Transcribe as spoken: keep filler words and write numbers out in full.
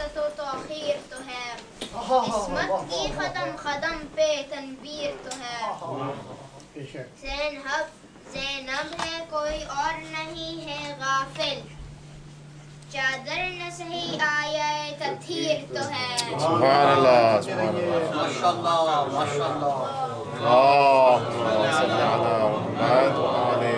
तो तौखीर तो है, इसमत की खदम खदम पे तनवीर तो है। ज़ैनब ज़ैनब है कोई और नहीं है गाफिल, चादर न सही आया तथीर तो है। सुभान अल्लाह सुभान अल्लाह माशाअल्लाह माशाअल्लाह। अल्लाहुम्मा सल्ली अला मुहम्मद व आले